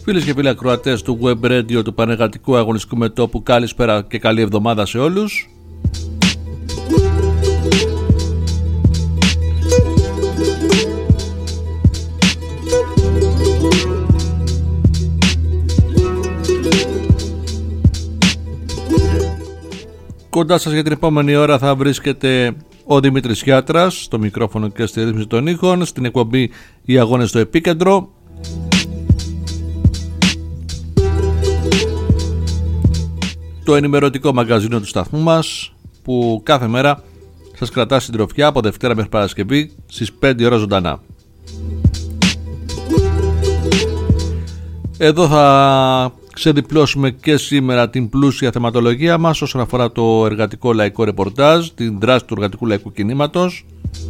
Φίλες και φίλοι ακροατές του Web Radio του Πανεργατικού Αγωνιστικού Μετώπου, καλησπέρα και καλή εβδομάδα σε όλους. Κοντά σας για την επόμενη ώρα θα βρίσκεται ο Δημήτρης Γιάτρας στο μικρόφωνο και στη ρύθμιση των ήχων, στην εκπομπή «Οι Αγώνες στο Επίκεντρο». Το ενημερωτικό μαγκαζίνο του σταθμού μας, που κάθε μέρα σας κρατά συντροφιά από Δευτέρα μέχρι Παρασκευή στις 5 ώρα ζωντανά. Εδώ θα ξεδιπλώσουμε και σήμερα την πλούσια θεματολογία μας όσον αφορά το εργατικό λαϊκό ρεπορτάζ, την δράση του εργατικού λαϊκού κινήματος.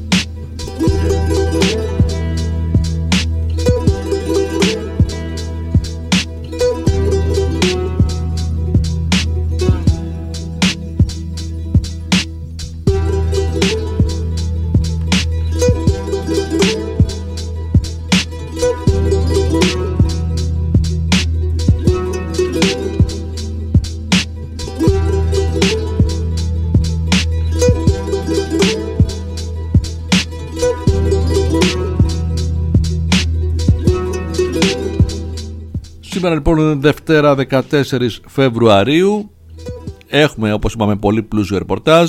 Σήμερα λοιπόν Δευτέρα 14 Φεβρουαρίου έχουμε, όπως είπαμε, πολύ πλούσιο ρεπορτάζ.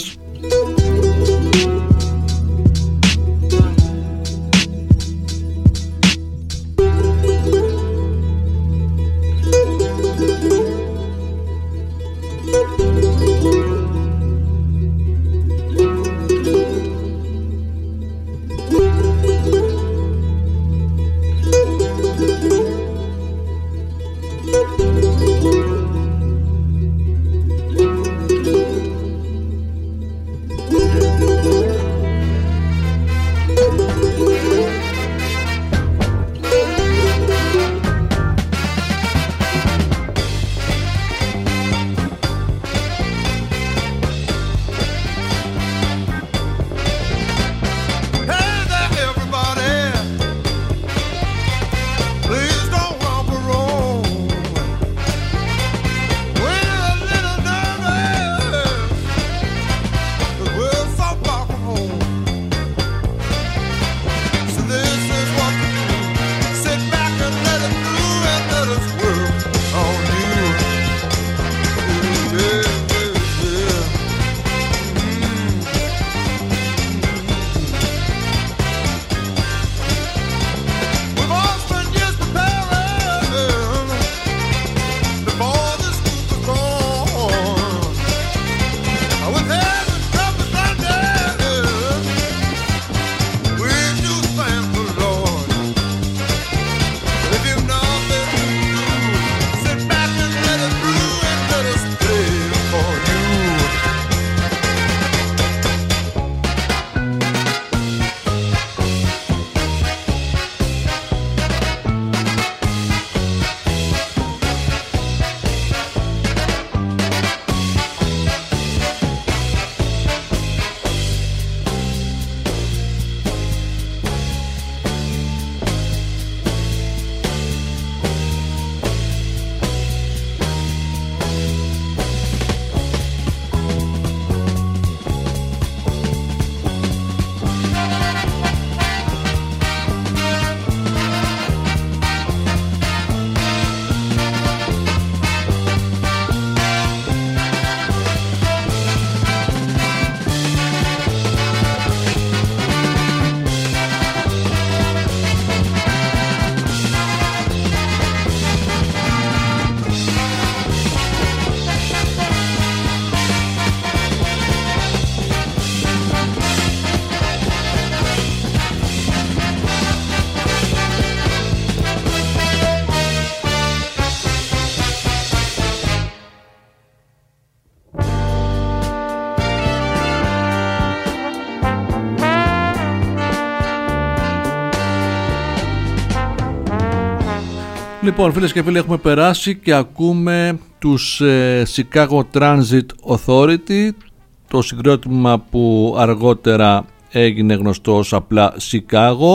Λοιπόν, φίλες και φίλοι, έχουμε περάσει και ακούμε τους Chicago Transit Authority, το συγκρότημα που αργότερα έγινε γνωστό ως απλά Chicago.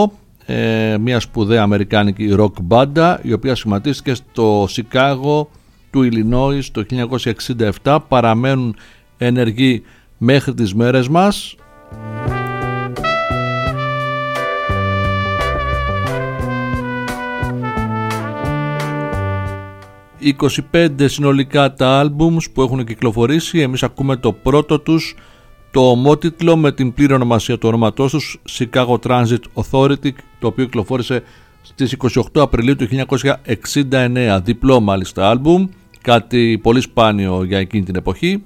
μια σπουδαία αμερικάνικη rock μπάντα, η οποία σχηματίστηκε στο Σικάγο του Ιλινόης το 1967, παραμένουν ενεργοί μέχρι τις μέρες μας. Οι 25 συνολικά τα άλμπουμς που έχουν κυκλοφορήσει, εμείς ακούμε το πρώτο τους, το ομότιτλο με την πλήρη ονομασία του ονόματός τους, Chicago Transit Authority, το οποίο κυκλοφόρησε στις 28 Απριλίου του 1969, διπλό μάλιστα άλμπουμ, κάτι πολύ σπάνιο για εκείνη την εποχή.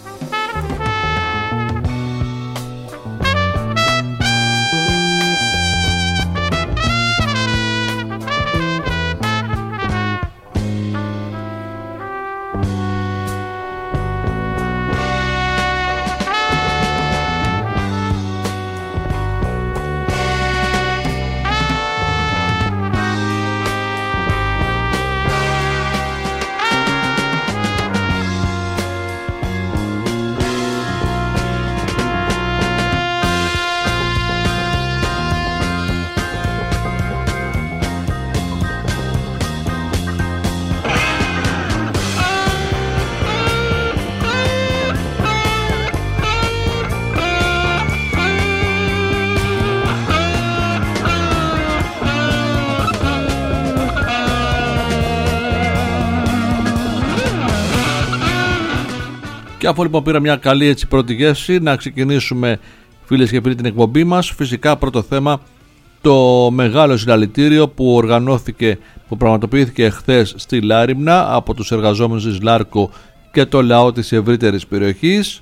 Και αφού λοιπόν πήρα μια καλή έτσι πρώτη γεύση, να ξεκινήσουμε φίλες και φίλοι την εκπομπή μας. Φυσικά πρώτο θέμα, το μεγάλο συλλαλητήριο που πραγματοποιήθηκε χθες στη Λάριμνα από τους εργαζόμενους της Λάρκο και το λαό της ευρύτερης περιοχής.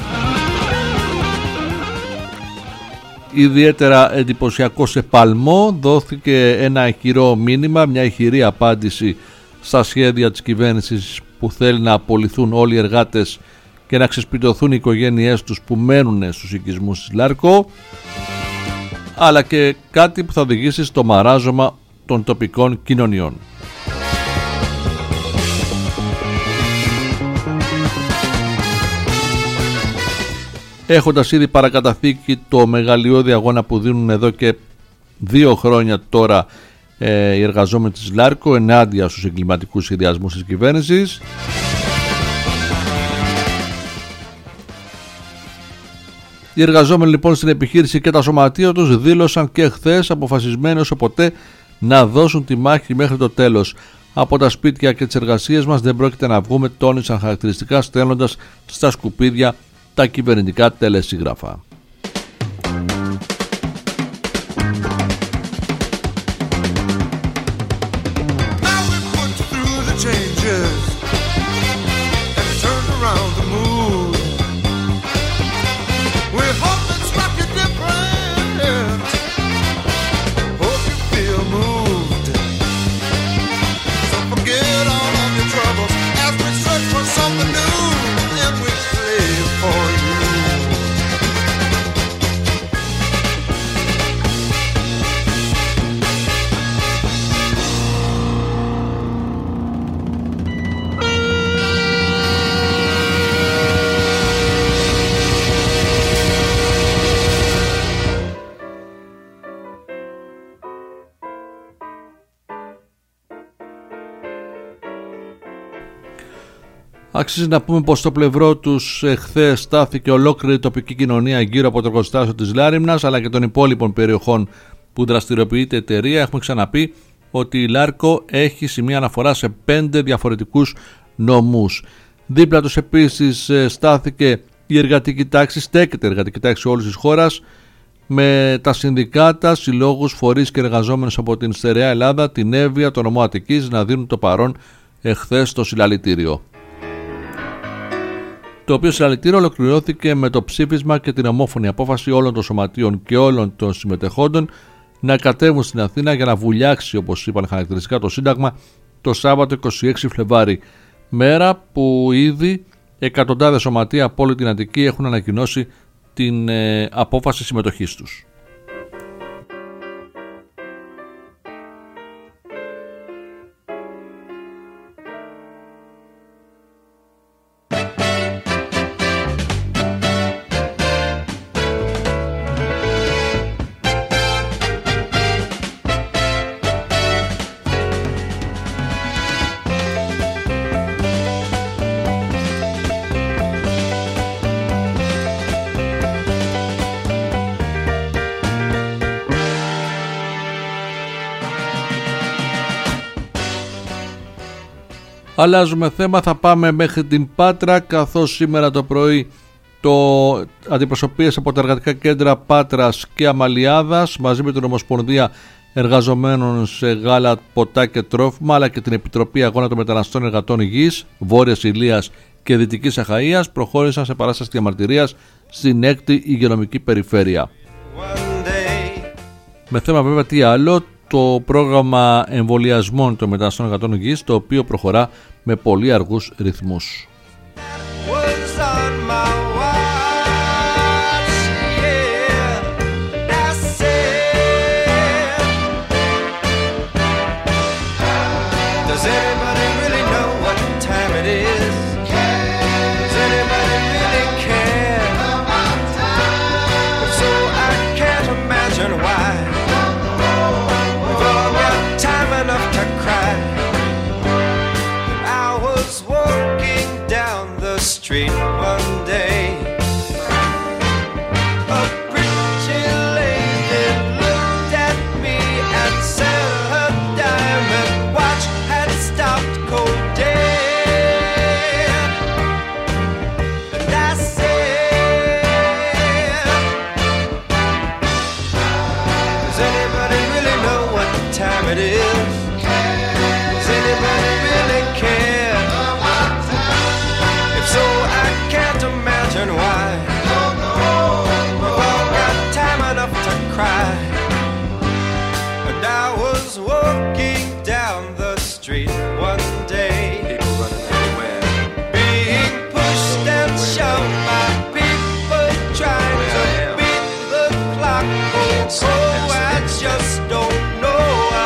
Ιδιαίτερα εντυπωσιακό σε Παλμό δόθηκε ένα ηχηρό μήνυμα, μια ηχηρή απάντηση στα σχέδια της κυβέρνησης που θέλει να απολυθούν όλοι οι εργάτες και να ξεσπιτωθούν οι οικογένειές τους που μένουν στους οικισμούς της Λάρκο, αλλά και κάτι που θα οδηγήσει στο μαράζωμα των τοπικών κοινωνιών. Έχοντας ήδη παρακαταθήκη το μεγαλειώδη αγώνα που δίνουν εδώ και 2 χρόνια τώρα οι εργαζόμενοι της Λάρκο ενάντια στους εγκληματικούς σχεδιασμούς της κυβέρνησης, οι εργαζόμενοι λοιπόν στην επιχείρηση και τα σωματεία τους δήλωσαν και χθες αποφασισμένοι όσο ποτέ να δώσουν τη μάχη μέχρι το τέλος. Από τα σπίτια και τις εργασίες μας δεν πρόκειται να βγούμε, τόνισαν χαρακτηριστικά στέλνοντας στα σκουπίδια τα κυβερνητικά τελεσίγραφα. Αξίζει να πούμε πως στο πλευρό τους χθες στάθηκε ολόκληρη η τοπική κοινωνία γύρω από το εργοστάσιο της Λάριμνας, αλλά και των υπόλοιπων περιοχών που δραστηριοποιείται η εταιρεία. Έχουμε ξαναπεί ότι η Λάρκο έχει σημεία αναφορά σε 5 διαφορετικούς νομούς. Δίπλα τους επίσης στάθηκε η εργατική τάξη, στέκεται η εργατική τάξη όλης της χώρας, με τα συνδικάτα, συλλόγους, φορείς και εργαζόμενους από την στερεά Ελλάδα, την Εύβοια, το νομό Αττικής να δίνουν το παρόν εχθές στο συλλαλητήριο. Το οποίο συλλαλητήριο ολοκληρώθηκε με το ψήφισμα και την ομόφωνη απόφαση όλων των σωματείων και όλων των συμμετεχόντων να κατέβουν στην Αθήνα για να βουλιάξει, όπως είπαν χαρακτηριστικά, το Σύνταγμα το Σάββατο 26 Φλεβάρι, μέρα που ήδη εκατοντάδες σωματεία από όλη την Αττική έχουν ανακοινώσει την απόφαση συμμετοχής τους. Αλλάζουμε θέμα, θα πάμε μέχρι την Πάτρα, καθώς σήμερα το πρωί αντιπροσωπείες από τα εργατικά κέντρα Πάτρας και Αμαλιάδας μαζί με την Ομοσπονδία Εργαζομένων σε Γάλα, Ποτά και Τρόφιμα, αλλά και την Επιτροπή Αγώνα των Μεταναστών Εργατών Υγιής, Βόρειας Ηλίας και Δυτικής Αχαΐας προχώρησαν σε παράσταση διαμαρτυρίας στην 6η Υγειονομική Περιφέρεια. Με θέμα βέβαια τι άλλο, το πρόγραμμα εμβολιασμών των μεταναστών εργατών υγιής, το οποίο προχωρά με πολύ αργούς ρυθμούς. Street one day, a pretty lady looked at me and said her diamond watch had stopped cold dead. And I said, does anybody really know what time it is? Does anybody really care? So I can't imagine why. We've all got time enough to cry. And I was walking down the street one day, people running everywhere, being pushed and shoved by people trying to beat the clock. Oh, I just don't know.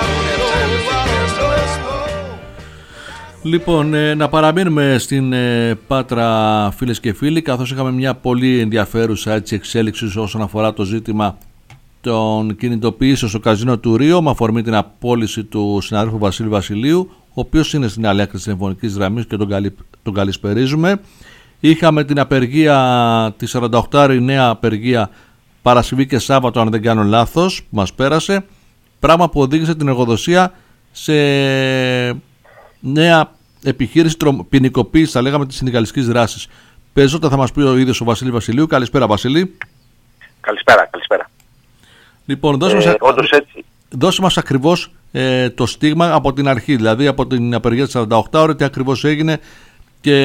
Λοιπόν, να παραμείνουμε στην Πάτρα, φίλες και φίλοι, καθώς είχαμε μια πολύ ενδιαφέρουσα εξέλιξη όσον αφορά το ζήτημα των κινητοποιήσεων στο καζίνο του Ρίο, με αφορμή την απόλυση του συναδέλφου Βασίλη Βασιλείου, ο οποίος είναι στην άλλη άκρη της τηλεφωνικής γραμμής και τον καλησπερίζουμε. Είχαμε την απεργία, τη 48η νέα απεργία Παρασκευή και Σάββατο, αν δεν κάνω λάθος, που μας πέρασε, πράγμα που οδήγησε την εργοδοσία σε νέα επιχείρηση ποινικοποίηση, θα λέγαμε, της συνδικαλιστικής δράσης. Περισσότερα θα μας πει ο ίδιος ο Βασίλη Βασιλείου. Καλησπέρα, Βασίλη. Καλησπέρα. Λοιπόν, δώσε μας ακριβώς το στίγμα από την αρχή, δηλαδή από την απεργία της 48ωρη, τι ακριβώς έγινε και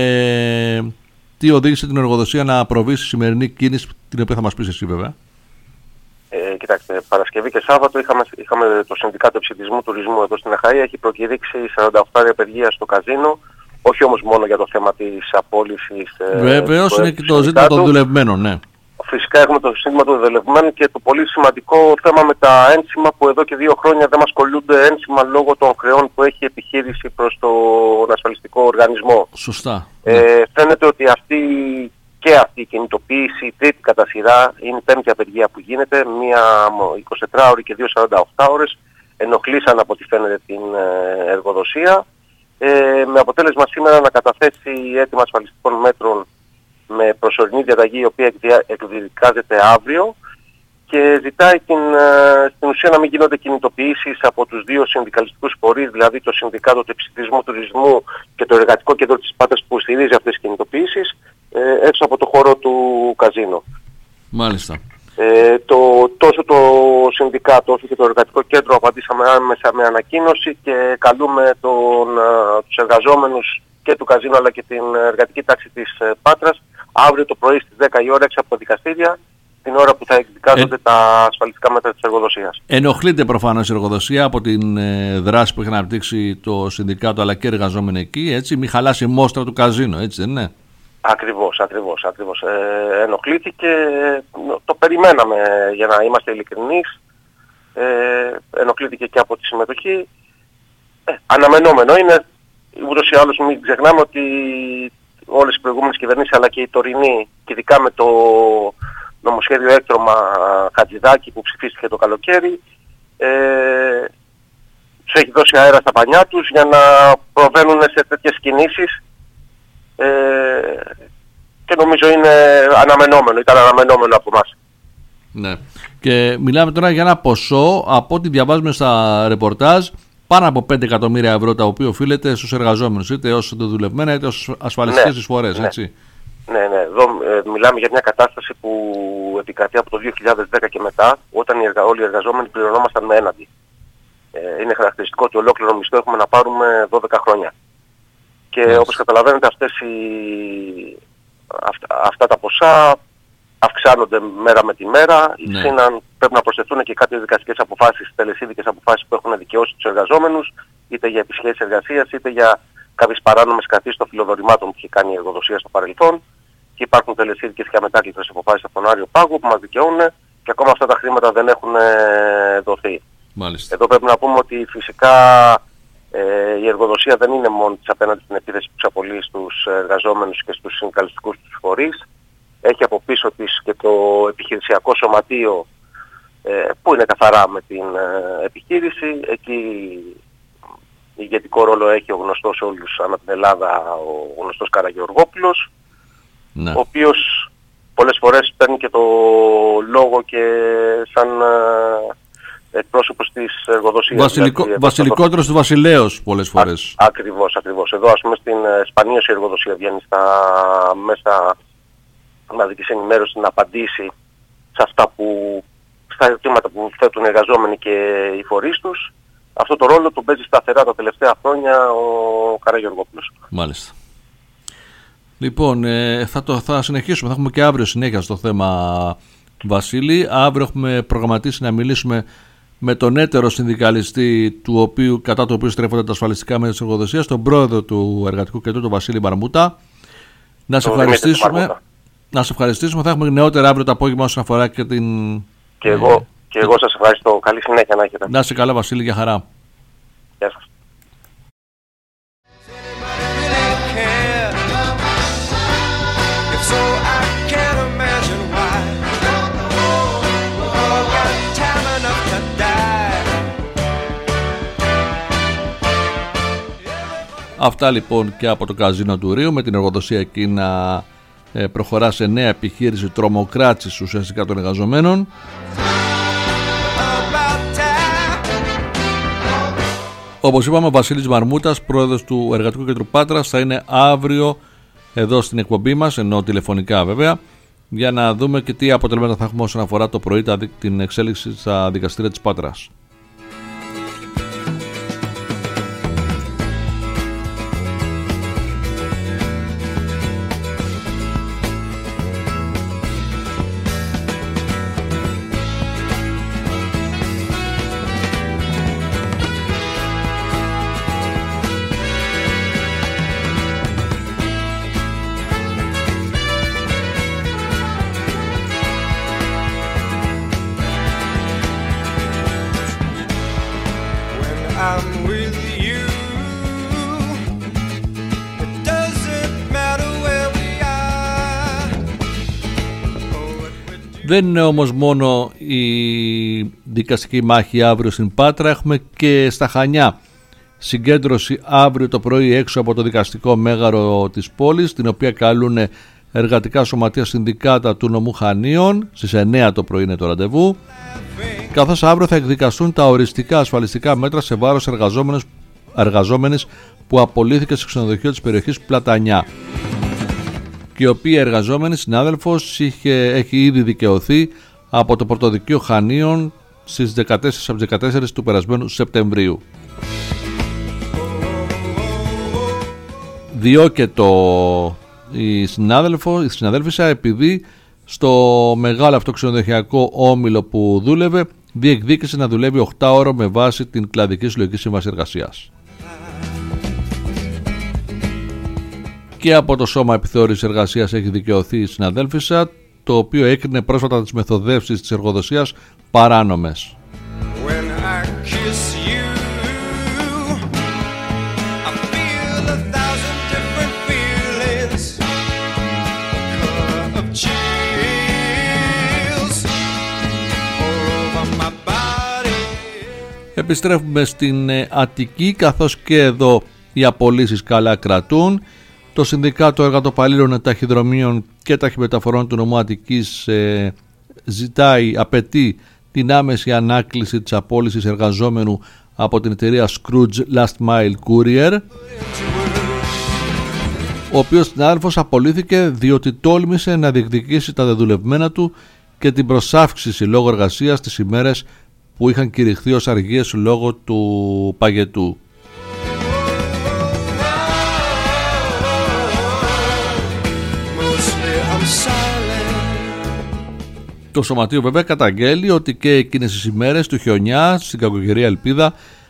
τι οδήγησε την εργοδοσία να προβεί στη σημερινή κίνηση, την οποία θα μας πεις εσύ βέβαια. Κοιτάξτε, Παρασκευή και Σάββατο είχαμε το Συνδικάτο Ψηφισμού Τουρισμού εδώ στην Αχαΐα, έχει προκηρύξει 48 απεργία στο καζίνο, όχι όμως μόνο για το θέμα της απόλυσης. Βεβαίως, είναι και το ζήτημα των δουλευμένων, ναι. Φυσικά έχουμε το ζήτημα των δουλευμένων και το πολύ σημαντικό θέμα με τα ένσημα που εδώ και 2 χρόνια δεν μας κολλούνται ένσημα λόγω των χρεών που έχει η επιχείρηση προς τον ασφαλιστικό οργανισμό. Σωστά. Φαίνεται ότι αυτή η κινητοποίηση, η τρίτη κατά σειρά, είναι η πέμπτη απεργία που γίνεται, μία 24ωρη και 2 48ωρες, ενοχλήσαν από ό,τι φαίνεται την εργοδοσία, με αποτέλεσμα σήμερα να καταθέσει έτοιμα ασφαλιστικών μέτρων με προσωρινή διαταγή, η οποία εκδικάζεται αύριο και ζητάει στην ουσία να μην γίνονται κινητοποιήσεις από τους δύο συνδικαλιστικούς φορείς, δηλαδή το Συνδικάτο του Ψηφισμού Τουρισμού και το Εργατικό Κέντρο της Πάτρας που στηρίζει αυτές τις κινητοποιήσεις, έξω από το χώρο του καζίνο. Μάλιστα. Τόσο το Συνδικάτο όσο και το Εργατικό Κέντρο απαντήσαμε άμεσα με ανακοίνωση και καλούμε τους εργαζόμενους και του καζίνου αλλά και την εργατική τάξη της Πάτρας αύριο το πρωί στις 10 η ώρα έξω από τα δικαστήρια, την ώρα που θα εκδικάζονται τα ασφαλιστικά μέτρα της εργοδοσίας. Ενοχλείται προφανώς η εργοδοσία από την δράση που έχει αναπτύξει το Συνδικάτο αλλά και εργαζόμενοι εκεί, έτσι, μην χαλάσει η μόστρα του καζίνο, έτσι δεν είναι? Ακριβώς. Ενοχλήθηκε, το περιμέναμε για να είμαστε ειλικρινείς, ενοχλήθηκε και από τη συμμετοχή. Αναμενόμενο είναι, ούτως ή άλλως μην ξεχνάμε ότι όλες οι προηγούμενες κυβερνήσεις αλλά και η τωρινή, και ειδικά με το νομοσχέδιο έκτρωμα Χατζηδάκη που ψηφίστηκε το καλοκαίρι, τους έχει δώσει αέρα στα πανιά τους για να προβαίνουν σε τέτοιες κινήσεις. Και νομίζω ήταν αναμενόμενο από εμάς. Ναι. Και μιλάμε τώρα για ένα ποσό, από ό,τι διαβάζουμε στα ρεπορτάζ, πάνω από 5 εκατομμύρια ευρώ, τα οποία οφείλεται στους εργαζόμενους, είτε ως δουλευμένα είτε ως ασφαλιστικές εισφορές, έτσι. Ναι. Εδώ μιλάμε για μια κατάσταση που επικρατεί από το 2010 και μετά, όταν όλοι οι εργαζόμενοι πληρωνόμασταν με έναντι. Είναι χαρακτηριστικό ότι ολόκληρο μισθό έχουμε να πάρουμε 12 χρόνια. Και όπως καταλαβαίνετε, αυτά τα ποσά αυξάνονται μέρα με τη μέρα. Ναι. Πρέπει να προσθεθούν και κάποιες δικαστικές αποφάσεις, τελεσίδικες αποφάσεις που έχουν δικαιώσει τους εργαζόμενους, είτε για επισχέσεις εργασίας, είτε για κάποιες παράνομες κρατήσεις των φιλοδορημάτων που έχει κάνει η εργοδοσία στο παρελθόν. Και υπάρχουν τελεσίδικες και αμετάκλητες αποφάσεις από τον Άριο Πάγο που μας δικαιώνουν, και ακόμα αυτά τα χρήματα δεν έχουν δοθεί. Μάλιστα. Εδώ πρέπει να πούμε ότι φυσικά η εργοδοσία δεν είναι μόνη της απέναντι στην επίθεση που εξαπολύει στους εργαζόμενους και στους συνδικαλιστικούς τους φορείς. Έχει από πίσω της και το επιχειρησιακό σωματείο που είναι καθαρά με την επιχείρηση. Εκεί ηγετικό ρόλο έχει ο γνωστός όλους ανά την Ελλάδα, ο γνωστός Καραγεωργόπουλος, Ναι. ο οποίος πολλές φορές παίρνει και το λόγο και σαν εκπρόσωπος της εργοδοσίας. Βασιλικότερος του βασιλέως πολλές φορές. Ακριβώς. Εδώ ας πούμε σπανίως η εργοδοσία βγαίνει στα μέσα μαζικής ενημέρωσης να απαντήσει στα ερωτήματα που θέτουν οι εργαζόμενοι και οι φορείς τους. Αυτό το ρόλο τον παίζει σταθερά τα τελευταία χρόνια ο Καραγεωργόπουλος. Μάλιστα. Λοιπόν, θα συνεχίσουμε, θα έχουμε και αύριο συνέχεια στο θέμα, Βασίλη. Αύριο έχουμε προγραμματίσει να μιλήσουμε με τον έτερο συνδικαλιστή κατά του οποίου στρέφονται τα ασφαλιστικά μέτρα της εργοδοσίας, τον πρόεδρο του Εργατικού Κέντρου, τον Βασίλη Μαρμούτα. Να σε ευχαριστήσουμε. Θα έχουμε νεότερα αύριο το απόγευμα όσον αφορά και την... Και εγώ σας ευχαριστώ. Καλή συνέχεια να έχετε. Να είσαι καλά, Βασίλη, για χαρά. Γεια σας. Αυτά λοιπόν και από το καζίνο του Ρείου, με την εργοδοσία εκεί να προχωρά σε νέα επιχείρηση τρομοκράτησης ουσιαστικά των εργαζομένων. Όπως είπαμε, ο Βασίλης Μαρμούτας, πρόεδρος του Εργατικού Κέντρου Πάτρας, θα είναι αύριο εδώ στην εκπομπή μας, ενώ τηλεφωνικά βέβαια, για να δούμε και τι αποτελέσματα θα έχουμε όσον αφορά το πρωί την εξέλιξη στα δικαστήρια της Πάτρας. Δεν είναι όμως μόνο η δικαστική μάχη αύριο στην Πάτρα, έχουμε και στα Χανιά συγκέντρωση αύριο το πρωί έξω από το δικαστικό μέγαρο της πόλης, την οποία καλούν εργατικά σωματεία συνδικάτα του νομού Χανίων. Στις 9 το πρωί είναι το ραντεβού, καθώς αύριο θα εκδικαστούν τα οριστικά ασφαλιστικά μέτρα σε βάρος εργαζόμενες που απολύθηκε στο ξενοδοχείο της περιοχής Πλατανιά, και η οποία εργαζόμενη συνάδελφος έχει ήδη δικαιωθεί από το πρωτοδικείο Χανίων στις 14 του περασμένου Σεπτεμβρίου. Διώκεται η συναδέλφισσα επειδή στο μεγάλο αυτό ξενοδοχειακό όμιλο που δούλευε διεκδίκησε να δουλεύει 8 ώρο με βάση την κλαδική συλλογική σύμβαση εργασίας. Και από το Σώμα Επιθεώρησης Εργασίας έχει δικαιωθεί η συναδέλφισσα, το οποίο έκρινε πρόσφατα τις μεθοδεύσεις της εργοδοσίας παράνομες. Επιστρέφουμε στην Αττική, καθώς και εδώ οι απολύσεις καλά κρατούν. Το Συνδικάτο Εργατοπαλλήλων Ταχυδρομείων και Ταχυμεταφορών του νομού Αττικής απαιτεί την άμεση ανάκληση της απόλυσης εργαζόμενου από την εταιρεία Scrooge Last Mile Courier, ο οποίος συνάδελφος απολύθηκε διότι τόλμησε να διεκδικήσει τα δεδουλευμένα του και την προσάυξηση λόγω εργασίας τις ημέρες που είχαν κηρυχθεί ως αργίες λόγω του παγετού. Το σωματείο βέβαια καταγγέλει ότι και εκείνες τις ημέρες του χιονιά στην κακοκαιρία Ελπίδα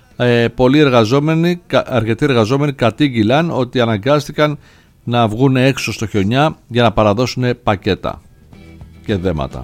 αρκετοί εργαζόμενοι κατήγγυλαν ότι αναγκάστηκαν να βγουν έξω στο χιονιά για να παραδώσουν πακέτα και δέματα.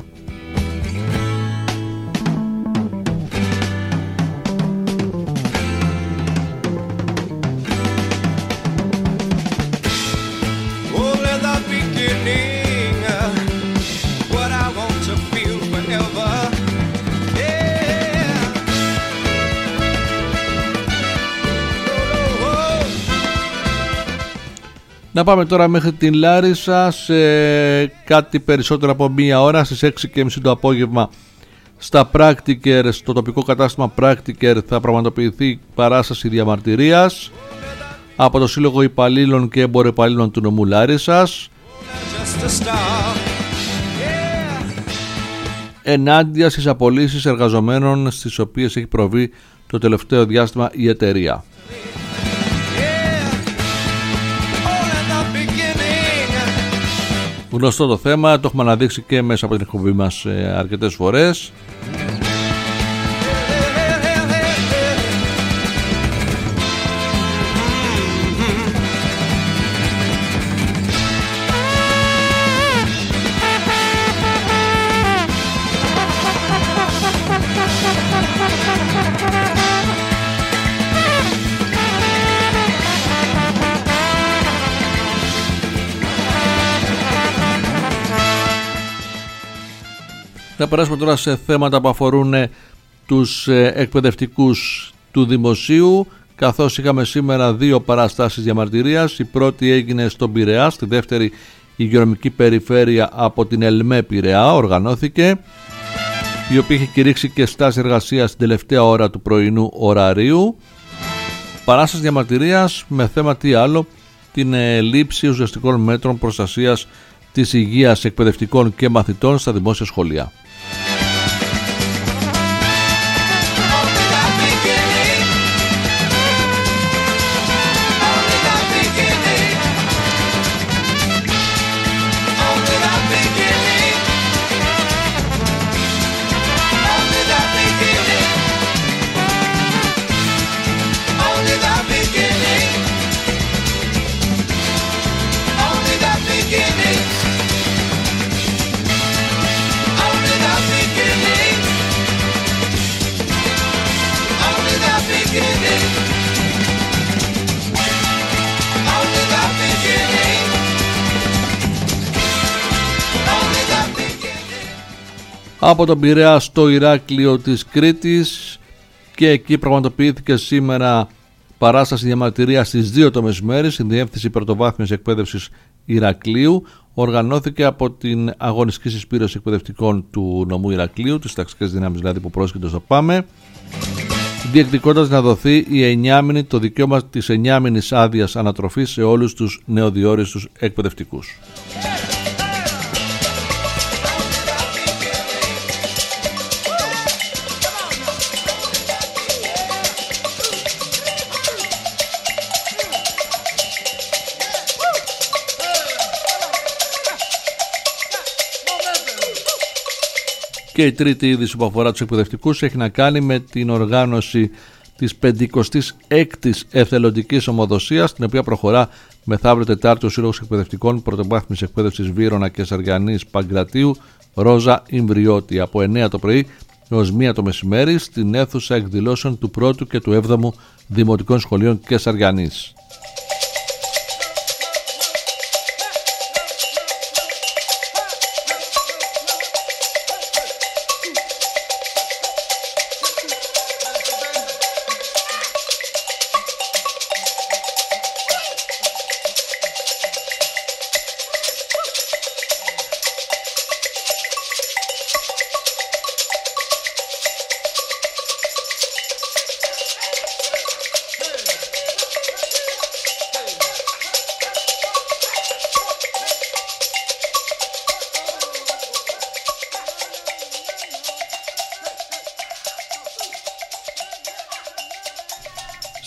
Να πάμε τώρα μέχρι την Λάρισα σε κάτι περισσότερο από μία ώρα. Στις 6:30 το απόγευμα στα Practiker, στο τοπικό κατάστημα Practiker, θα πραγματοποιηθεί παράσταση διαμαρτυρίας από το Σύλλογο Υπαλλήλων και Εμποροϊπαλλήλων του νομού Λάρισσας ενάντια στις απολύσεις εργαζομένων στις οποίες έχει προβεί το τελευταίο διάστημα η εταιρεία. Γνωστό το θέμα, το έχουμε αναδείξει και μέσα από την εκπομπή μας αρκετές φορές. Θα περάσουμε τώρα σε θέματα που αφορούν τους εκπαιδευτικούς του δημοσίου, καθώς είχαμε σήμερα δύο παραστάσεις διαμαρτυρίας. Η πρώτη έγινε στον Πειραιά, στη δεύτερη υγειονομική περιφέρεια από την ΕΛΜΕ Πειραιά οργανώθηκε, η οποία είχε κηρύξει και στάση εργασίας στην τελευταία ώρα του πρωινού ωραρίου. Παράσταση διαμαρτυρίας με θέμα τι άλλο, την λήψη ουσιαστικών μέτρων προστασίας της υγείας εκπαιδευτικών και μαθητών στα δημόσια σχολεία. Από τον Πειραιά στο Ηράκλειο της Κρήτης, και εκεί πραγματοποιήθηκε σήμερα παράσταση διαμαρτυρίας στις 2 το μεσημέρι στην Διεύθυνση Πρωτοβάθμιας Εκπαίδευσης Ηρακλείου. Οργανώθηκε από την Αγωνιστική Συσπήρωση Εκπαιδευτικών του νομού Ηρακλείου, τις ταξικές δυνάμεις δηλαδή που πρόσκειται στο ΠΑΜΕ, διεκδικώντας να δοθεί το δικαίωμα της 9μηνης άδειας ανατροφής σε όλους τους νεοδιόριστους εκπαιδευτικούς. Και η τρίτη είδηση που αφορά τους εκπαιδευτικούς έχει να κάνει με την οργάνωση της 56ης εθελοντικής ομοδοσίας, την οποία προχωρά μεθαύριο Τετάρτη ο Σύλλογος Εκπαιδευτικών Πρωτοβάθμιας Εκπαίδευσης Βύρωνα και Σαργανής Παγκρατίου Ρόζα Ιμβριώτη, από 9 το πρωί έως 1 το μεσημέρι στην αίθουσα εκδηλώσεων του 1ου και του 7ου Δημοτικών Σχολείων και Σαργανής.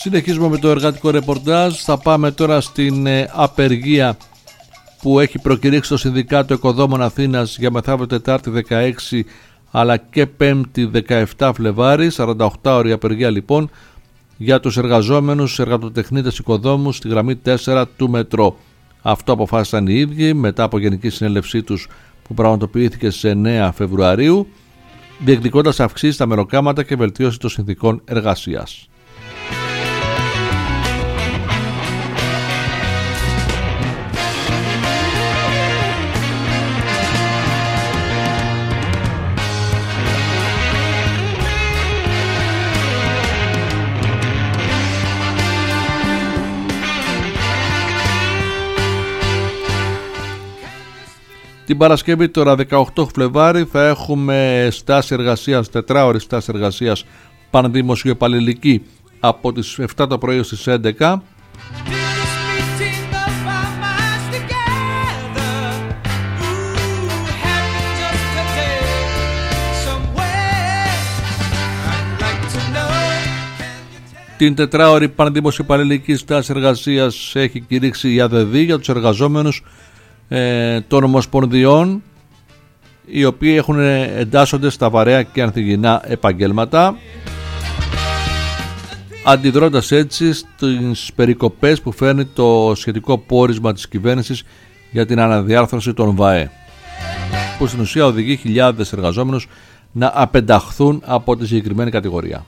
Συνεχίζουμε με το εργατικό ρεπορτάζ. Θα πάμε τώρα στην απεργία που έχει προκηρύξει το Συνδικάτο Οικοδόμων Αθήνας για μεθαύριο Τετάρτη 16 αλλά και Πέμπτη 17 Φλεβάρη. 48 ώρη απεργία λοιπόν για τους εργαζόμενους εργατοτεχνίτες οικοδόμους στη γραμμή 4 του μετρό. Αυτό αποφάσισαν οι ίδιοι μετά από γενική συνέλευσή τους που πραγματοποιήθηκε σε 9 Φεβρουαρίου, διεκδικώντας αυξήσεις στα μεροκάματα και βελτίωση των συνθηκών εργασίας. Την Παρασκευή τώρα 18 Φλεβάρη θα έχουμε στάση εργασίας, 4ωρη στάση εργασίας πανδημοσιοεπαλληλική από τις 7 το πρωί στις 11. Την 4ωρη πανδημοσιοεπαλληλική στάση εργασίας έχει κηρύξει η ΑΔΔ για τους εργαζόμενους των ομοσπονδιών, οι οποίοι εντάσσονται στα βαρέα και ανθυγιεινά επαγγέλματα, αντιδρώντας έτσι στις περικοπές που φέρνει το σχετικό πόρισμα της κυβέρνησης για την αναδιάρθρωση των ΒΑΕ, που στην ουσία οδηγεί χιλιάδες εργαζόμενους να απενταχθούν από τη συγκεκριμένη κατηγορία.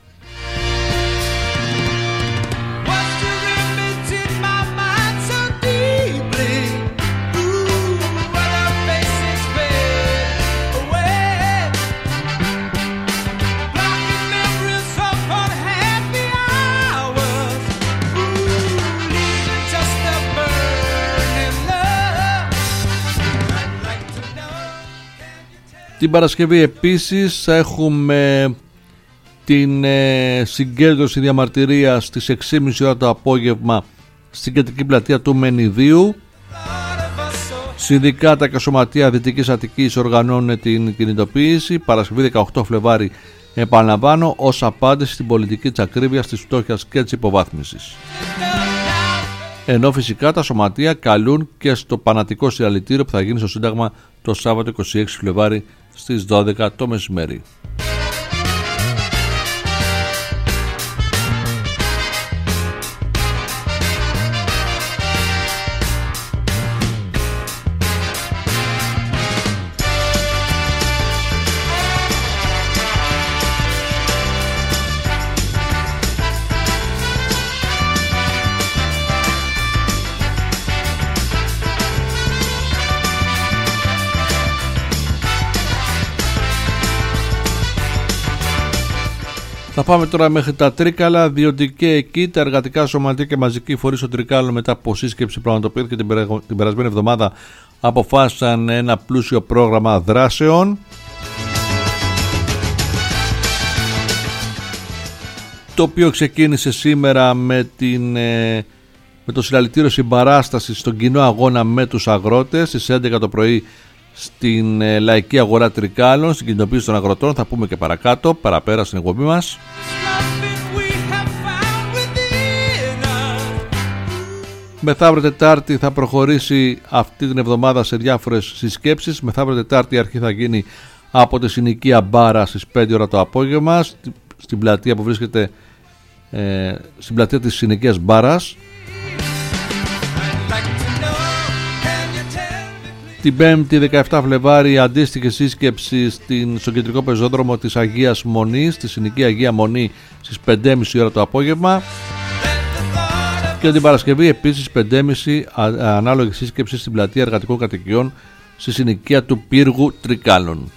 Την Παρασκευή επίσης θα έχουμε την συγκέντρωση διαμαρτυρίας στις 6.30 ώρα το απόγευμα στην κεντρική πλατεία του Μενιδίου. Συνδικάτα και σωματεία Δυτικής Αττικής οργανώνουν την κινητοποίηση. Παρασκευή 18 Φλεβάρη, επαναλαμβάνω, ως απάντηση στην πολιτική της ακρίβειας, της φτώχειας και της υποβάθμισης. Ενώ φυσικά τα σωματεία καλούν και στο πανατικό συλλαλητήριο που θα γίνει στο Σύνταγμα το Σάββατο 26 Φλεβάρη στις 12 το μεσημέρι. Θα πάμε τώρα μέχρι τα Τρίκαλα, διότι και εκεί τα εργατικά σωματεία και μαζικοί φορείς των Τρικάλων, μετά από σύσκεψη πραγματοποιήθηκε την περασμένη εβδομάδα, αποφάσισαν ένα πλούσιο πρόγραμμα δράσεων, το οποίο ξεκίνησε σήμερα με το συλλαλητήριο συμπαράστασης στον κοινό αγώνα με τους αγρότες στις 11 το πρωί στην Λαϊκή Αγορά Τρικάλων, στην κινητοποίηση των αγροτών. Θα πούμε και παραπέρα στην εκπομπή μας. Μεθαύριο Τετάρτη θα προχωρήσει αυτή την εβδομάδα σε διάφορες συσκέψεις. Μεθαύριο Τετάρτη η αρχή θα γίνει από τη συνοικία Μπάρα στις 5 ώρα το απόγευμα, στην πλατεία που βρίσκεται στην πλατεία της συνοικίας Μπάρας. Την 5η 17 Φλεβάρη αντίστοιχη σύσκεψη στο κεντρικό πεζόδρομο της Αγίας Μονής, στη συνοικία Αγία Μονή, στις 5.30 ώρα το απόγευμα. Και την Παρασκευή επίσης 5.30 ανάλογη σύσκεψη στην πλατεία εργατικών κατοικιών στη συνοικία του Πύργου Τρικάλων.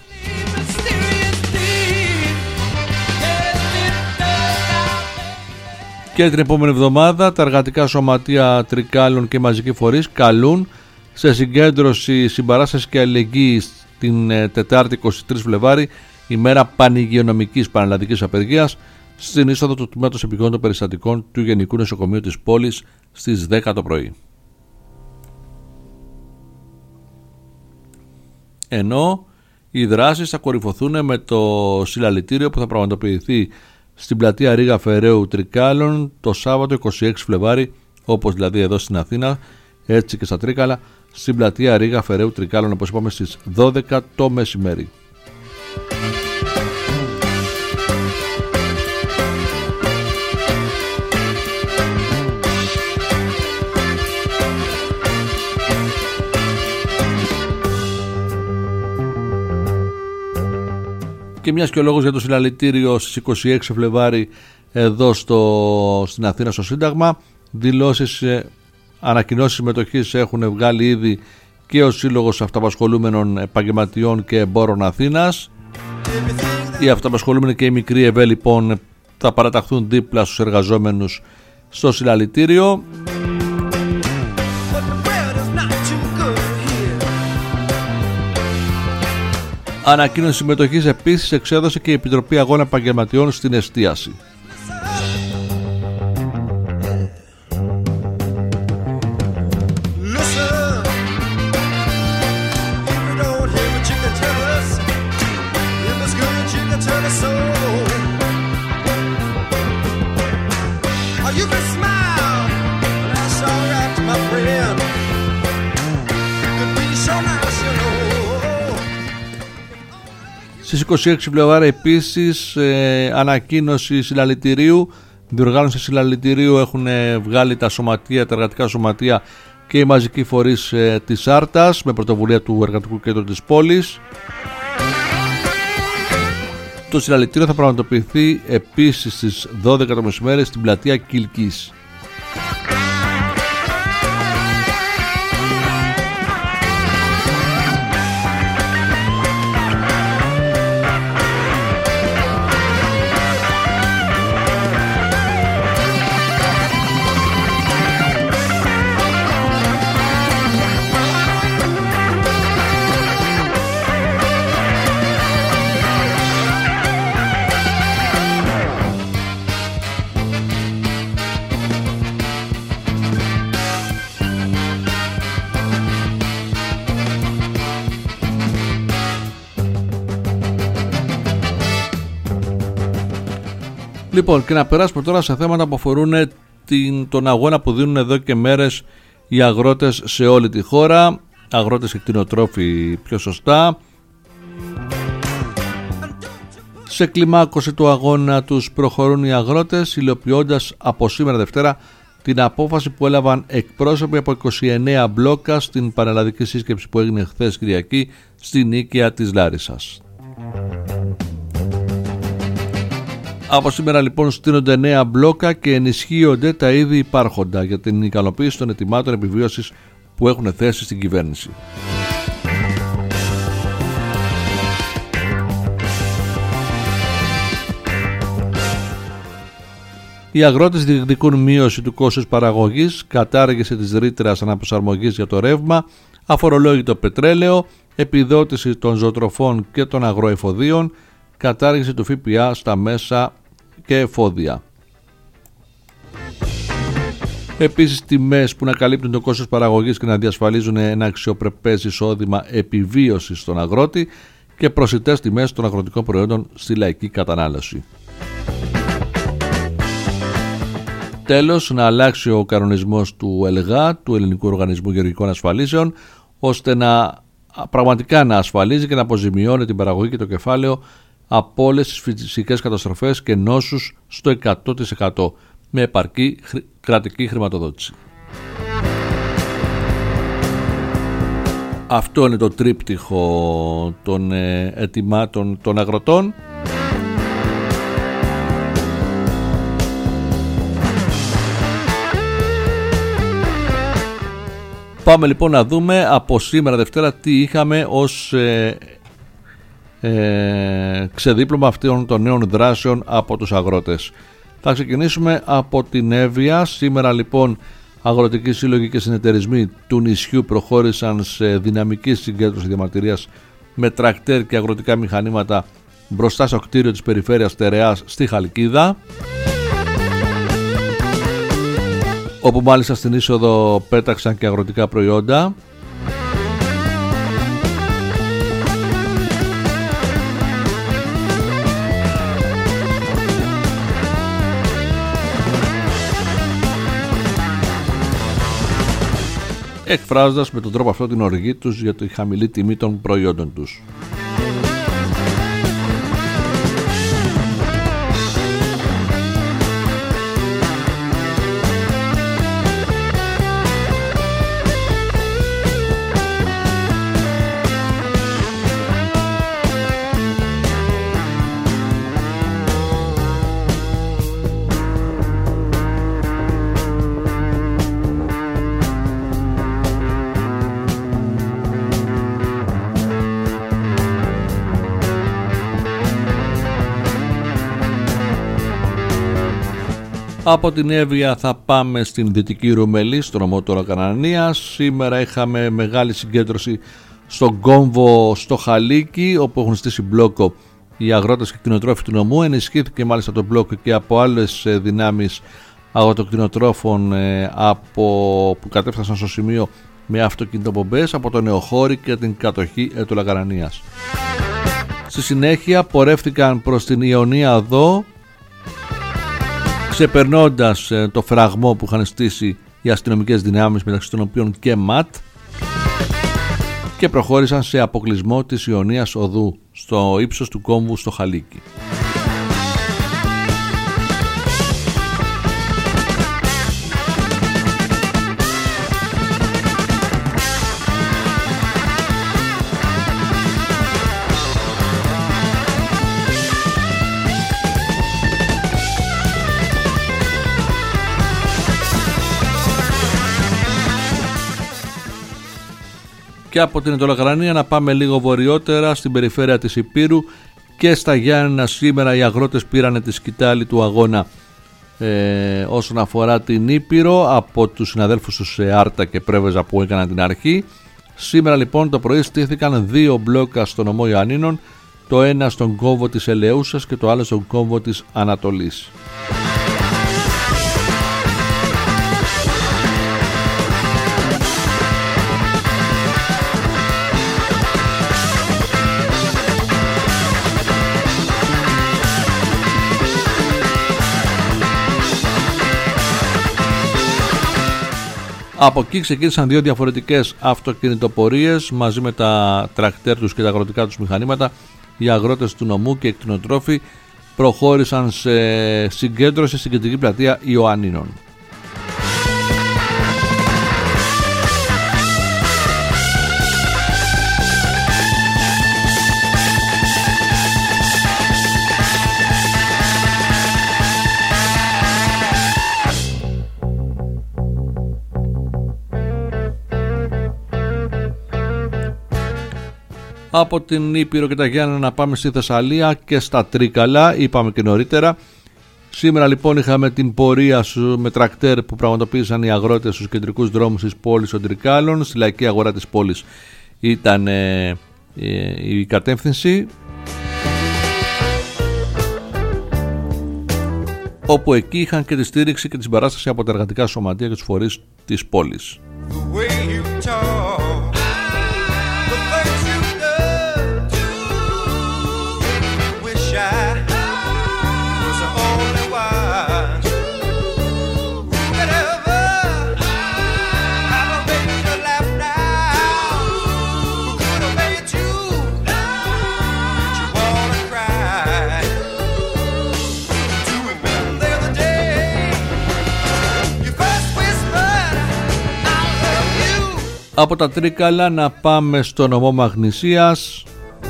Και την επόμενη εβδομάδα τα εργατικά σωματεία Τρικάλων και μαζικοί φορείς καλούν σε συγκέντρωση συμπαράσταση και αλληλεγγύη την Τετάρτη 23 Φλεβάρη, ημέρα πανηγειονομικής πανελλαδικής απεργίας, στην είσοδο του τμήματος επικοινωνικών περιστατικών του Γενικού Νοσοκομείου της πόλης στις 10 το πρωί. Ενώ οι δράσεις θα κορυφωθούν με το συλλαλητήριο που θα πραγματοποιηθεί στην πλατεία Ρήγα Φεραίου Τρικάλων το Σάββατο 26 Φλεβάρι, όπως δηλαδή εδώ στην Αθήνα, έτσι και στα Τρίκαλα, στην πλατεία Ρήγα Φεραίου Τρικάλων, όπως είπαμε, στις 12 το μεσημέρι. Και μιας και ο λόγος για το συλλαλητήριο στις 26 Φλεβάρι εδώ στην Αθήνα στο Σύνταγμα, δηλώσεις, ανακοινώσεις συμμετοχής έχουν βγάλει ήδη και ο Σύλλογος Αυταπασχολούμενων Επαγγελματιών και Εμπόρων Αθήνας. Οι αυταπασχολούμενοι και οι μικροί ΕΒΕ λοιπόν θα παραταχθούν δίπλα στους εργαζόμενους στο συλλαλητήριο. Ανακοίνωση συμμετοχής επίσης εξέδωσε και η Επιτροπή Αγώνων Επαγγελματιών στην εστίαση. Στις 26 Φλεβάρι επίσης ανακοίνωση συλλαλητηρίου, διοργάνωση συλλαλητηρίου έχουν βγάλει τα σωματεία, τα εργατικά σωματεία και οι μαζικοί φορείς της Άρτας με πρωτοβουλία του Εργατικού Κέντρου της πόλης. Το συλλαλητήριο θα πραγματοποιηθεί επίσης στις 12 το μεσημέρι στην πλατεία Κιλκής. Λοιπόν, και να περάσουμε τώρα σε θέματα που αφορούν τον αγώνα που δίνουν εδώ και μέρες οι αγρότες σε όλη τη χώρα, αγρότες και κτηνοτρόφοι πιο σωστά. Σε κλιμάκωση του αγώνα τους προχωρούν οι αγρότες, υλοποιώντας από σήμερα Δευτέρα την απόφαση που έλαβαν εκπρόσωποι από 29 μπλόκα στην πανελλαδική σύσκεψη που έγινε χθες Κυριακή στην Νίκαια της Λάρισσας. Από σήμερα λοιπόν στείνονται νέα μπλόκα και ενισχύονται τα ήδη υπάρχοντα για την ικανοποίηση των αιτημάτων επιβίωσης που έχουν θέσει στην κυβέρνηση. Οι αγρότες διεκδικούν μείωση του κόστους παραγωγής, κατάργηση της ρήτρας αναπροσαρμογής για το ρεύμα, αφορολόγητο πετρέλαιο, επιδότηση των ζωοτροφών και των αγροεφοδίων, κατάργηση του ΦΠΑ στα μέσα και εφόδια. Επίσης, τιμές που να καλύπτουν το κόστος παραγωγής και να διασφαλίζουν ένα αξιοπρεπές εισόδημα επιβίωσης στον αγρότη και προσιτές τιμές των αγροτικών προϊόντων στη λαϊκή κατανάλωση. Τέλος, να αλλάξει ο κανονισμός του ΕΛΓΑ, του Ελληνικού Οργανισμού Γεωργικών Ασφαλίσεων, ώστε να πραγματικά να ασφαλίζει και να αποζημιώνει την παραγωγή και το κεφάλαιο από όλες τις φυσικές καταστροφές και νόσους στο 100% με επαρκή κρατική χρηματοδότηση. Αυτό είναι το τρίπτυχο των αιτημάτων των αγροτών. Πάμε λοιπόν να δούμε από σήμερα Δευτέρα τι είχαμε ως ξεδίπλωμα αυτών των νέων δράσεων από τους αγρότες. Θα ξεκινήσουμε από την Εύβοια. Σήμερα λοιπόν αγροτικοί σύλλογοι και συνεταιρισμοί του νησιού προχώρησαν σε δυναμική συγκέντρωση διαμαρτυρίας με τρακτέρ και αγροτικά μηχανήματα μπροστά στο κτίριο της περιφέρειας Τερεάς στη Χαλκίδα, όπου μάλιστα στην είσοδο πέταξαν και αγροτικά προϊόντα. εκφράζοντας με τον τρόπο αυτό την οργή τους για τη χαμηλή τιμή των προϊόντων τους. Από την Εύβοια θα πάμε στην Δυτική Ρουμελή, στο νομό του Λακανανίας. Σήμερα είχαμε μεγάλη συγκέντρωση στον κόμβο στο Χαλίκι, όπου έχουν στήσει μπλόκο οι αγρότες και κτηνοτρόφοι του νομού. Ενισχύθηκε μάλιστα το μπλόκο και από άλλες δυνάμεις αγροτοκτηνοτρόφων που κατέφτασαν στο σημείο με αυτοκινητοπομπές από το Νεοχώρι και την κατοχή του Λακανανίας. Στη συνέχεια πορεύτηκαν προς την Ιωνία Οδό, ξεπερνώντας το φραγμό που είχαν στήσει οι αστυνομικές δυνάμεις, μεταξύ των οποίων και ΜΑΤ, και προχώρησαν σε αποκλεισμό της Ιωνίας Οδού στο ύψος του κόμβου στο Χαλίκι. Και από την Ετωλακρανία να πάμε λίγο βορειότερα στην περιφέρεια της Ηπείρου και στα Γιάννενα. Σήμερα οι αγρότες πήραν τη σκητάλη του αγώνα όσον αφορά την Ήπειρο από τους συναδέλφους τους σε Άρτα και Πρέβεζα που έκαναν την αρχή. Σήμερα λοιπόν το πρωί στήθηκαν 2 μπλόκα στο νομό Ιωαννίνων, το ένα στον κόμβο της Ελεούσας και το άλλο στον κόμβο της Ανατολής. Από εκεί ξεκίνησαν 2 διαφορετικές αυτοκινητοπορίες μαζί με τα τρακτέρ τους και τα αγροτικά τους μηχανήματα. Οι αγρότες του νομού και οι κτηνοτρόφοι προχώρησαν σε συγκέντρωση στην κεντρική πλατεία Ιωαννίνων. Από την Ήπειρο και τα Γιάννενα να πάμε στη Θεσσαλία και στα Τρίκαλα, είπαμε και νωρίτερα. Σήμερα λοιπόν είχαμε την πορεία με τρακτέρ που πραγματοποίησαν οι αγρότες στους κεντρικούς δρόμους της πόλης των Τρικάλων. Στη λαϊκή αγορά της πόλης ήταν η κατεύθυνση, όπου εκεί είχαν και τη στήριξη και τη συμπαράσταση από τα εργατικά σωματεία και τους φορείς της πόλης. Από τα Τρίκαλα να πάμε στο νομό Μαγνησίας.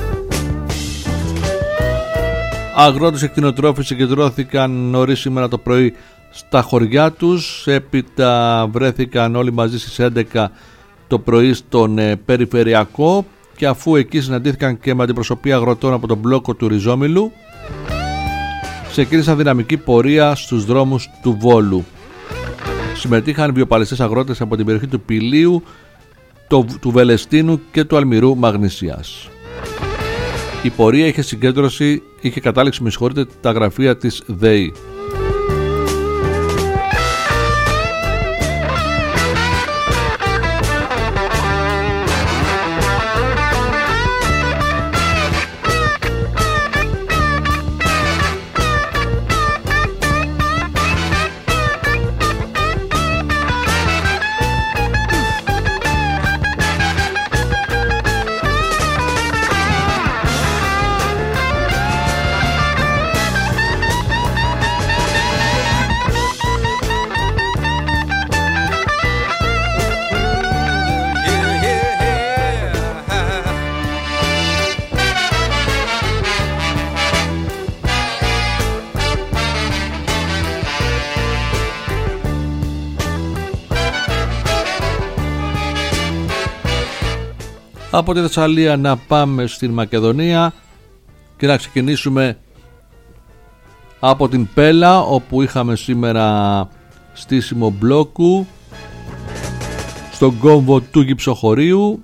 Αγρότες και κτηνοτρόφοι συγκεντρώθηκαν νωρίς σήμερα το πρωί στα χωριά τους. Έπειτα βρέθηκαν όλοι μαζί στις 11 το πρωί στον Περιφερειακό, και αφού εκεί συναντήθηκαν και με αντιπροσωπεία αγροτών από τον μπλόκο του Ριζόμηλου, ξεκίνησαν δυναμική πορεία στους δρόμους του Βόλου. Συμμετείχαν βιοπαλαιστές αγρότες από την περιοχή του Πηλίου, του Βελεστίνου και του Αλμυρού Μαγνησίας. Η πορεία είχε κατάληξη τα γραφεία της ΔΕΗ. Από τη Θεσσαλία να πάμε στην Μακεδονία και να ξεκινήσουμε από την Πέλα, όπου είχαμε σήμερα στήσιμο μπλόκου στον κόμβο του Γυψοχωρίου.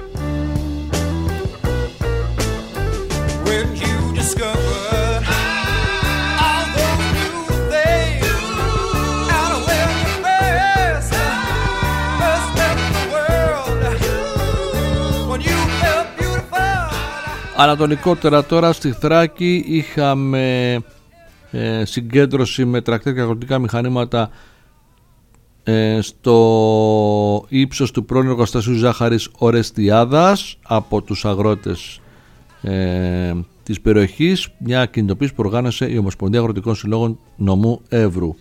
Ανατολικότερα τώρα στη Θράκη είχαμε συγκέντρωση με τρακτέρ και αγροτικά μηχανήματα στο ύψος του πρώην εργοστασίου ζάχαρης Ορεστιάδας από τους αγρότες της περιοχής, μια κινητοποίηση που οργάνωσε η Ομοσπονδία Αγροτικών Συλλόγων Νομού Εύρου.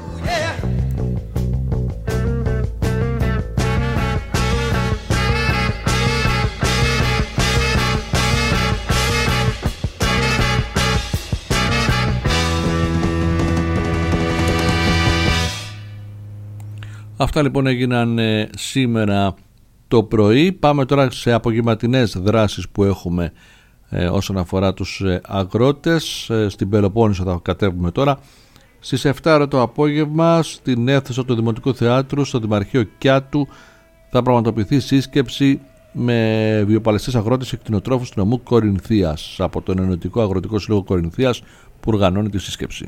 Αυτά λοιπόν έγιναν σήμερα το πρωί. Πάμε τώρα σε απογευματινές δράσεις που έχουμε όσον αφορά τους αγρότες. Στην Πελοπόννησο θα κατέβουμε τώρα. Στις 7 το απόγευμα στην αίθουσα του Δημοτικού Θεάτρου στο Δημαρχείο Κιάτου θα πραγματοποιηθεί σύσκεψη με βιοπαλαιστές αγρότες και κτηνοτρόφους του νομού Κορινθίας από τον Ενωτικό Αγροτικό Σύλλογο Κορινθίας που οργανώνει τη σύσκεψη.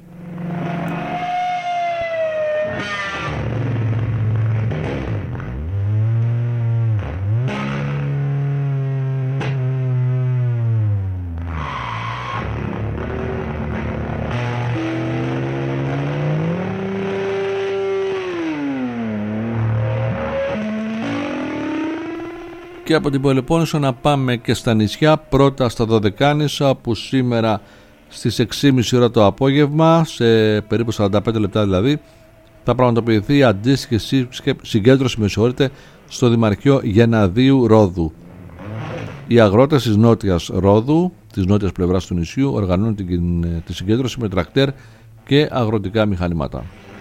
Και από την Πελοπόννησο να πάμε και στα νησιά, πρώτα στα Δωδεκάνησα, που σήμερα στις 6.30 ώρα το απόγευμα, σε περίπου 45 λεπτά δηλαδή, θα πραγματοποιηθεί αντίστοιχη συγκέντρωση στο Δημαρχείο Γεναδίου Ρόδου. Οι αγρότες της Νότιας Ρόδου, της νότιας πλευράς του νησιού, οργανώνουν τη συγκέντρωση με τρακτέρ και αγροτικά μηχανήματα.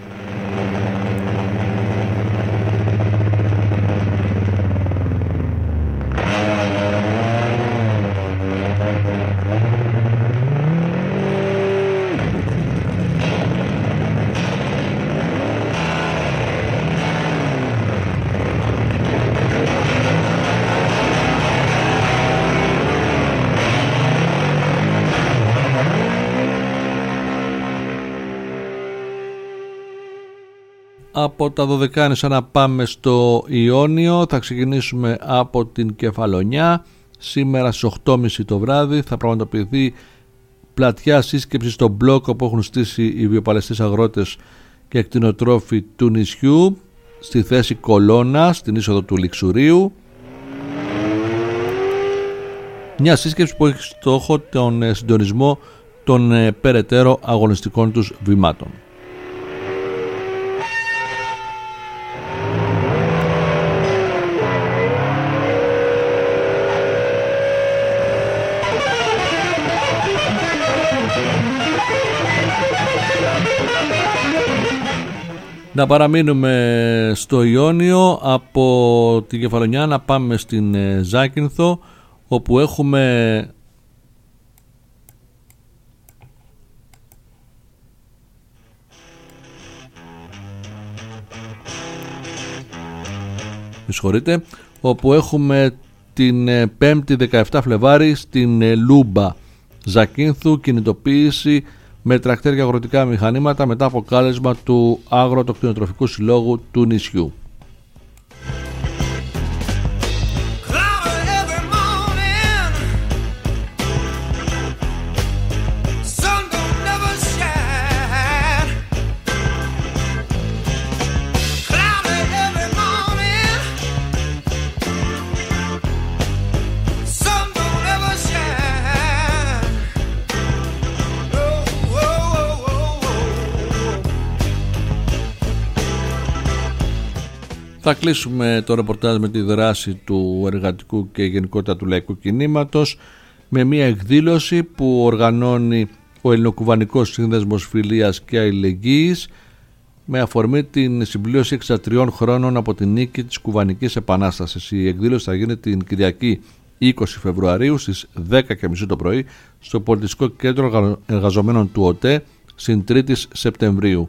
Από τα Δωδεκάνησα να πάμε στο Ιόνιο. Θα ξεκινήσουμε από την Κεφαλονιά. Σήμερα στις 8.30 το βράδυ θα πραγματοποιηθεί πλατιά σύσκεψη στο μπλόκο που έχουν στήσει οι βιοπαλαιστές αγρότες και κτηνοτρόφοι του νησιού στη θέση Κολώνα, στην είσοδο του Λιξουρίου. Μια σύσκεψη που έχει στόχο τον συντονισμό των περαιτέρω αγωνιστικών τους βημάτων. Να παραμείνουμε στο Ιόνιο, από την Κεφαλονιά να πάμε στην Ζάκυνθο, όπου έχουμε την 5η 17 Φλεβάρη στην Λούμπα Ζακύνθου κινητοποίηση με τρακτέρ και αγροτικά μηχανήματα μετά από κάλεσμα του Αγροτοκτηνοτροφικού Συλλόγου του νησιού. Θα κλείσουμε το ρεπορτάζ με τη δράση του εργατικού και γενικότερα του λαϊκού κινήματος με μια εκδήλωση που οργανώνει ο Ελληνοκουβανικός Σύνδεσμος Φιλίας και Αλληλεγγύης με αφορμή την συμπλήρωση 63 χρόνων από την νίκη της Κουβανικής Επανάστασης. Η εκδήλωση θα γίνει την Κυριακή 20 Φεβρουαρίου στις 10.30 το πρωί στο Πολιτιστικό Κέντρο Εργαζομένων του ΟΤΕ, συν 3η Σεπτεμβρίου.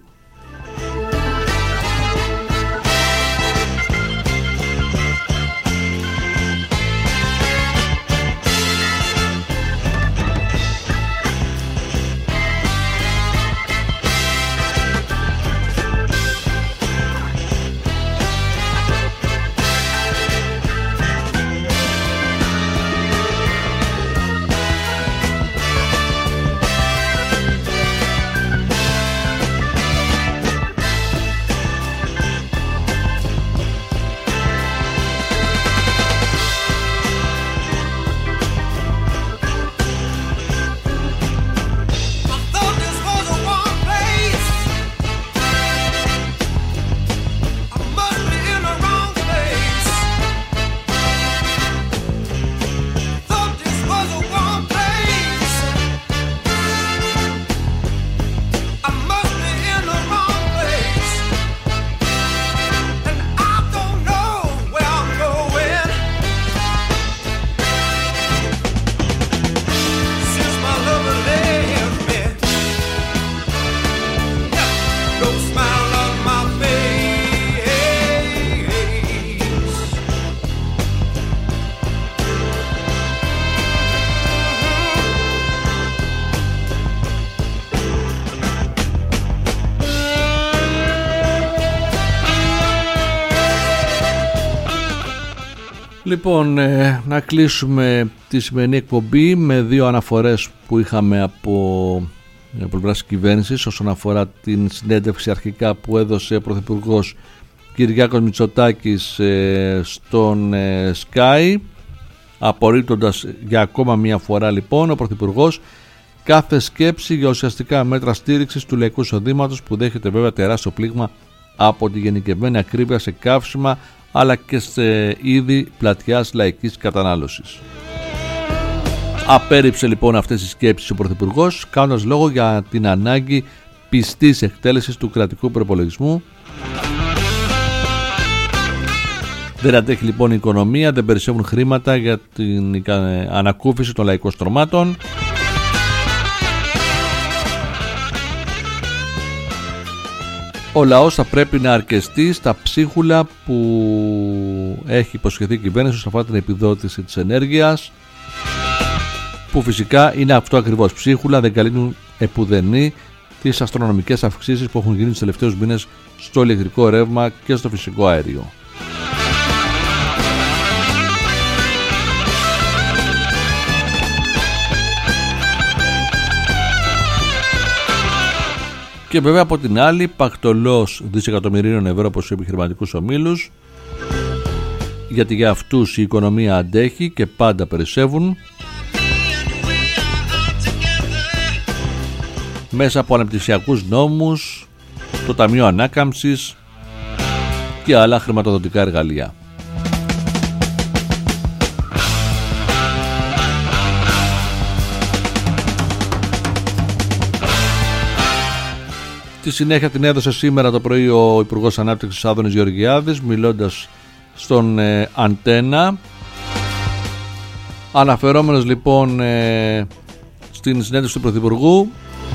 Λοιπόν, να κλείσουμε τη σημερινή εκπομπή με δύο αναφορές που είχαμε από πλευράς κυβέρνησης όσον αφορά την συνέντευξη αρχικά που έδωσε ο Πρωθυπουργός Κυριάκος Μητσοτάκης στον Sky, απορρίπτοντας για ακόμα μία φορά λοιπόν ο Πρωθυπουργός κάθε σκέψη για ουσιαστικά μέτρα στήριξης του λαϊκού εισοδήματος, που δέχεται βέβαια τεράστιο πλήγμα από τη γενικευμένη ακρίβεια σε καύσιμα αλλά και σε είδη πλατιάς λαϊκής κατανάλωσης. Απέρριψε λοιπόν αυτές τις σκέψεις ο Πρωθυπουργός, κάνοντας λόγο για την ανάγκη πιστής εκτέλεσης του κρατικού προπολογισμού. Δεν αντέχει λοιπόν η οικονομία, δεν περισσεύουν χρήματα για την ανακούφιση των λαϊκών στρωμάτων. Ο λαός θα πρέπει να αρκεστεί στα ψίχουλα που έχει υποσχεθεί η κυβέρνηση όσον αφορά την επιδότηση της ενέργειας, που φυσικά είναι αυτό ακριβώς, ψίχουλα, δεν καλύπτουν επουδενή τις αστρονομικές αυξήσεις που έχουν γίνει τους τελευταίους μήνες στο ηλεκτρικό ρεύμα και στο φυσικό αέριο. Και βέβαια από την άλλη πακτολός δισεκατομμυρίων ευρώ από τους επιχειρηματικούς ομίλους, γιατί για αυτούς η οικονομία αντέχει και πάντα περισσεύουν, μέσα από αναπτυξιακούς νόμους, το Ταμείο Ανάκαμψης και άλλα χρηματοδοτικά εργαλεία. Στη συνέχεια την έδωσε σήμερα το πρωί ο Υπουργός Ανάπτυξης Άδωνης Γεωργιάδης, μιλώντας στον Αντένα, αναφερόμενος λοιπόν στην συνέντευξη του Πρωθυπουργού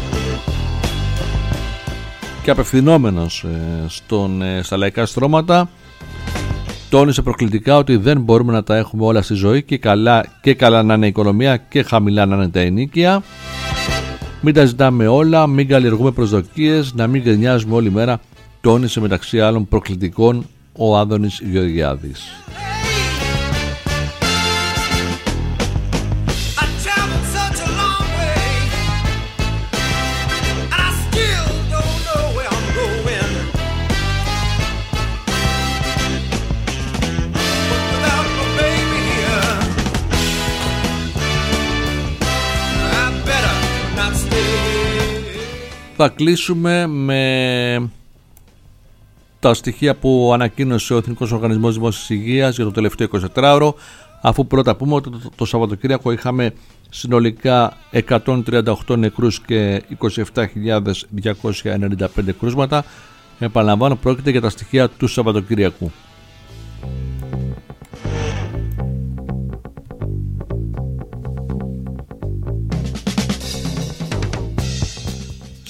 και απευθυνόμενος στα λαϊκά στρώματα, τόνισε προκλητικά ότι δεν μπορούμε να τα έχουμε όλα στη ζωή, και καλά να είναι η οικονομία και χαμηλά να είναι τα ενοίκια. Μην τα ζητάμε όλα, μην καλλιεργούμε προσδοκίες, να μην γκρινιάζουμε όλη μέρα, τόνισε μεταξύ άλλων προκλητικών ο Άδωνης Γεωργιάδης. Θα κλείσουμε με τα στοιχεία που ανακοίνωσε ο Εθνικός Οργανισμός Δημόσιας Υγείας για το τελευταίο 24ωρο, αφού πρώτα πούμε ότι το Σαββατοκύριακο είχαμε συνολικά 138 νεκρούς και 27.295 κρούσματα. Επαναλαμβάνω, πρόκειται για τα στοιχεία του Σαββατοκύριακου.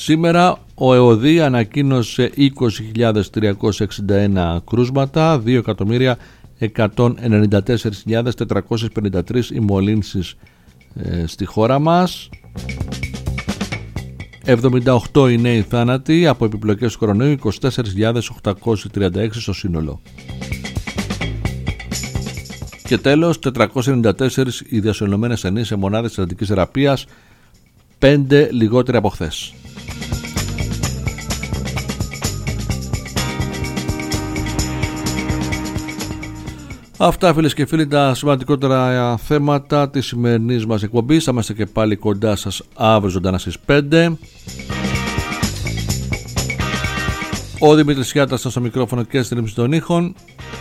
Σήμερα ο ΕΟΔΗ ανακοίνωσε 20.361 κρούσματα, 2.194.453 οι μολύνσεις στη χώρα μας. 78 οι νέοι θάνατοι από επιπλοκές του κορονοϊού, 24.836 στο σύνολο. Και τέλος, 494 οι διασωληνωμένες ασθενείς σε μονάδες εντατικής θεραπείας, 5 λιγότεροι από χθες. Αυτά, φίλες και φίλοι, τα σημαντικότερα θέματα της σημερινής μας εκπομπής. Θα είμαστε και πάλι κοντά σας αύριο ζωντανά στις 5. Ο Δημήτρης Γιάτας στο μικρόφωνο και στην ρύθμιση των ήχων.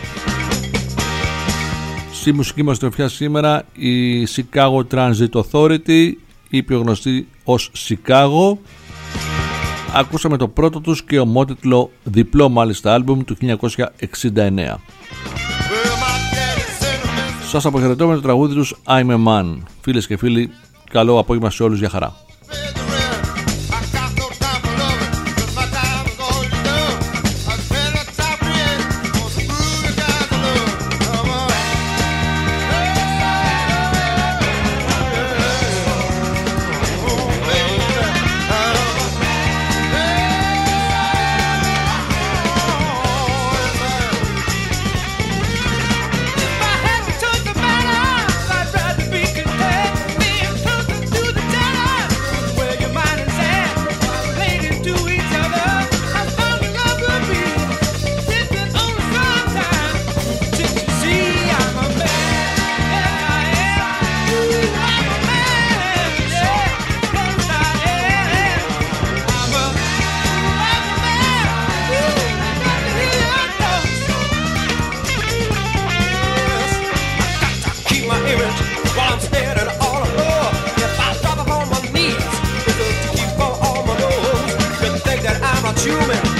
Στη μουσική μας τροφιά σήμερα η Chicago Transit Authority, η πιο γνωστή ως Chicago. Ακούσαμε το πρώτο τους και ομότιτλο διπλό μάλιστα άλμπουμ του 1969. Σας αποχαιρετώ με το τραγούδι τους I'm a Man. Φίλες και φίλοι, καλό απόγευμα σε όλους, για χαρά. Human.